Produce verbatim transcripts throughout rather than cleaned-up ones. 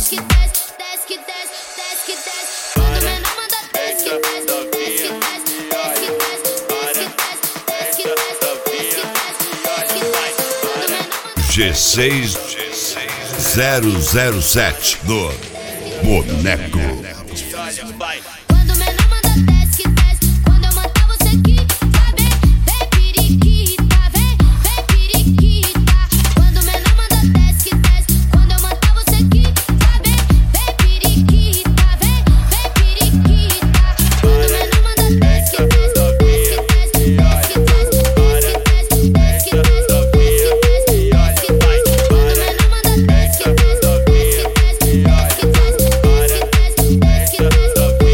que desce, desce que desce, desce que desce. Quando o menor manda desce que desce, desce que desce, desce que desce, desce que desce, desce que desce, desce que desce. Quando o menor manda G seis zero zero sete do Boneco. Quando o menor manda desce que desce, quando eu mandar você aqui, tá bem? Vem periquita, vem, vem periquita. Quando o menor manda desce que desce, quando eu mandar você aqui, tá bem? Vem periquita, vem, vem periquita. Quando o menor manda desce que desce, desce que desce, desce que desce, desce que desce, desce que desce, desce que desce, desce que desce. Quando o menor manda desce que desce, desce que desce, desce que desce, desce que desce, desce que desce.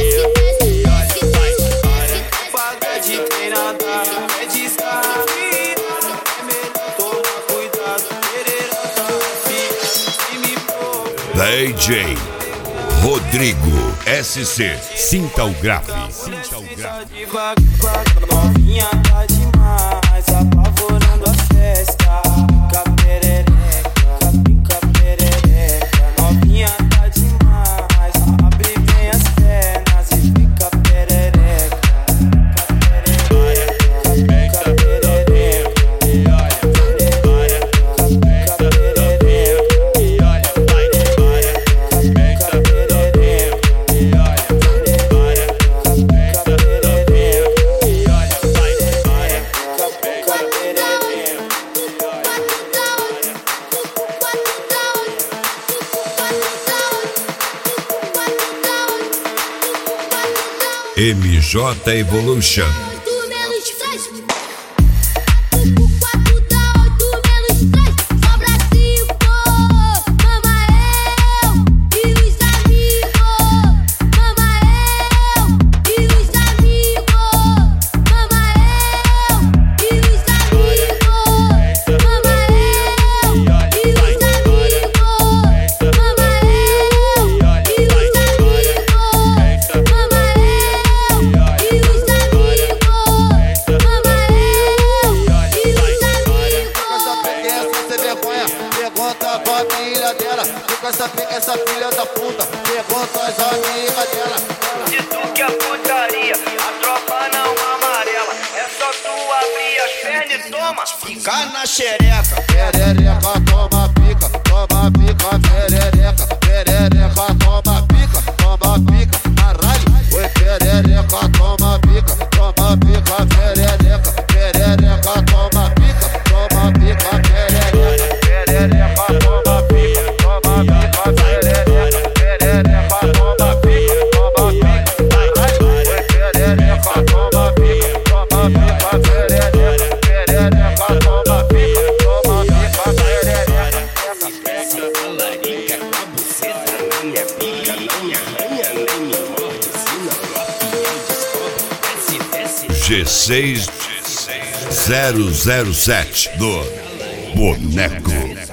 Paga de treinada, é descarga. É melhor tomar cuidado, perereca, se me provocar. D J Rodrigo S C. Sinta o grave. Sinta o grave. Devagar, novinha tá demais, apavorando a festa. Pica perereca, pica perereca. Novinha tá demais, abre bem as pernas e fica perereca. Pica perereca, pica perereca. E olha, perereca, pica perereca. E olha, perereca, pica perereca. E olha, perereca, pica perereca. E olha, perereca, pica perereca. M J Evolution. oito menos três. quatro dá oito menos três. Sobra cinco. Mama eu e os amigos. Mama eu e os amigos. Mama eu e os amigos. Mama eu e os amigos. Mama eu e os amigos. Mama eu e os amigos. E os amigos, mama eu. Essa peguinha sem vergonha, pergunta pra família dela. Com essa peguinha, essa filha da puta, pergunta as amigas dela. De tu que é putaria, a tropa não amarela. É só tu abrir as pernas e toma, fica na xereca. Perereca, toma pica, toma pica, perereca. Perereca, toma pica, toma pica, caralho. Oi, perereca, toma pica, toma pica, perereca. Perereca, toma pica, toma pica, perereca. Perereca, toma pica, toma pica, perereca. Perereca, toma pica, toma pica, caralho. Oi, perereca, toma pica, toma pica, perereca. Perereca, toma pica, toma pica, perereca. Larica com a buceta na minha pica, não me arranha nem me morde, senão a piel descobre. Desce, desce. G seis zero zero sete do Boneco.